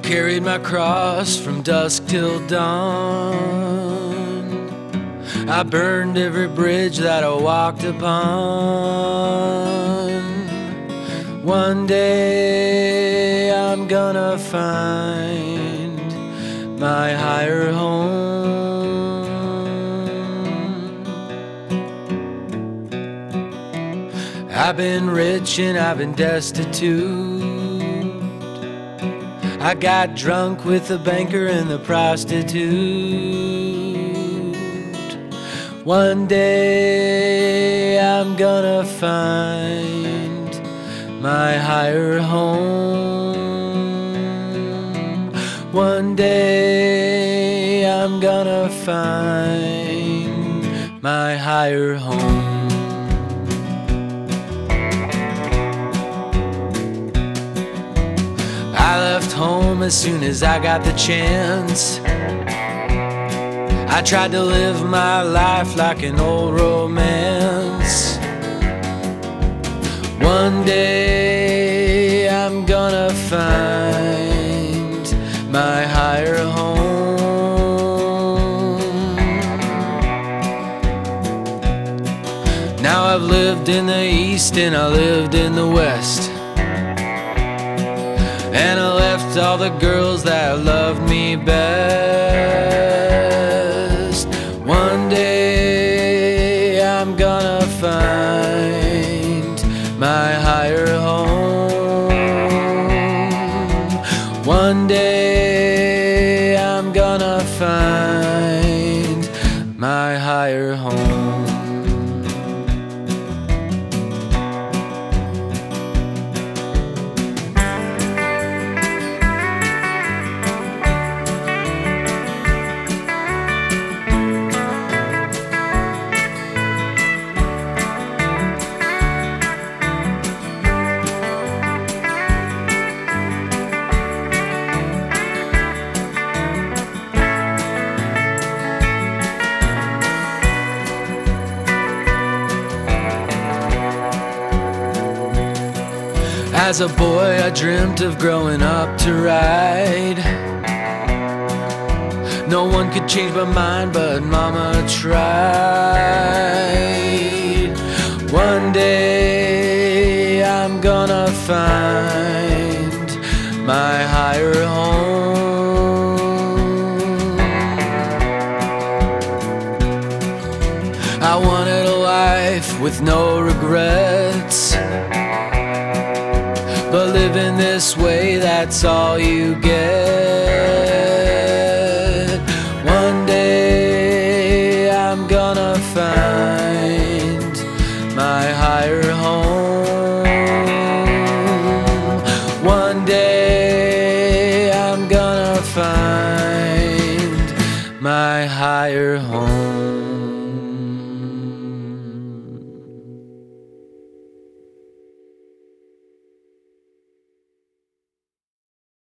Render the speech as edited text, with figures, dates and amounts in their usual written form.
carried my cross from dusk till dawn. I burned every bridge that I walked upon. One day I'm gonna find my higher home. I've been rich and I've been destitute. I got drunk with the banker and the prostitute. One day I'm gonna find my higher home. One day I'm gonna find my higher home. I left home as soon as I got the chance. I tried to live my life like an old romance. One day I'm gonna find my higher home. Now I've lived in the East and I lived in the West, and I left all the girls that loved me best. One day I'm gonna find my higher home. One day I'm gonna find my higher home. As a boy, I dreamt of growing up to ride. No one could change my mind, but Mama tried. One day I'm gonna find my higher home. I wanted a life with no regrets, but living this way, that's all you get.